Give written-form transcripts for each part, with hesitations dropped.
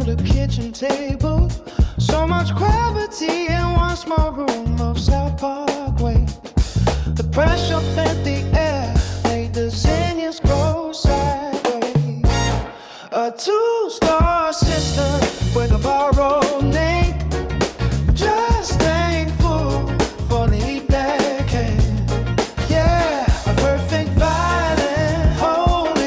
the kitchen table. So much gravity in one small room of South Parkway. The pressure bent the air, made the zinnias grow sideways. A two-star system with a borrowed name. Just thankful for the heat that came. Yeah, a perfect violent holy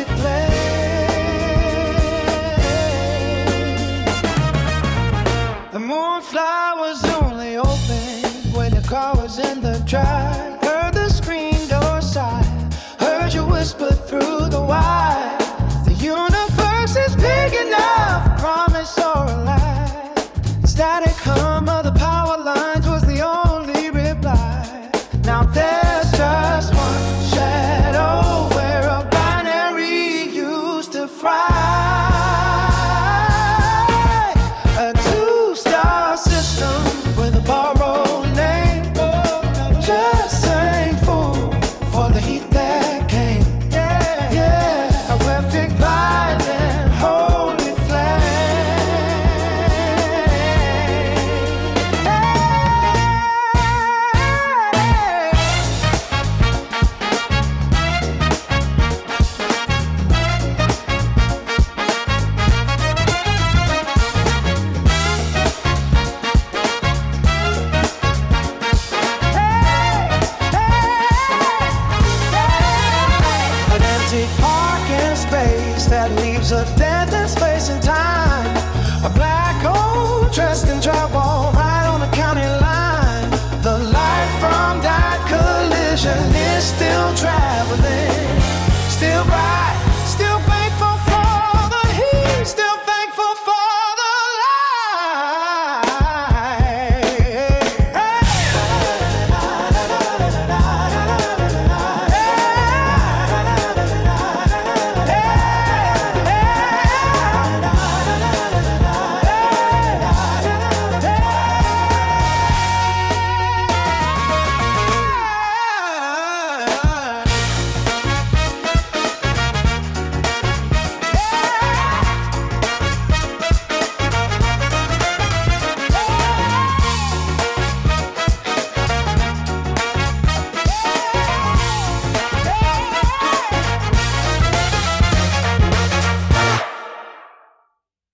flame. The moonflower was only open when the car was in the drive. Heard the screen door sigh, heard you whisper through the wire. The universe is big enough, promise or a lie. Static hum of the power lines was the only reply. Now there's just one shadow where a binary used to fry. A two-star system with a borrowed name. Just thankful for the heat that came. Yeah, a perfect violent holy flame. An empty parking space that leaves a dent in space and time.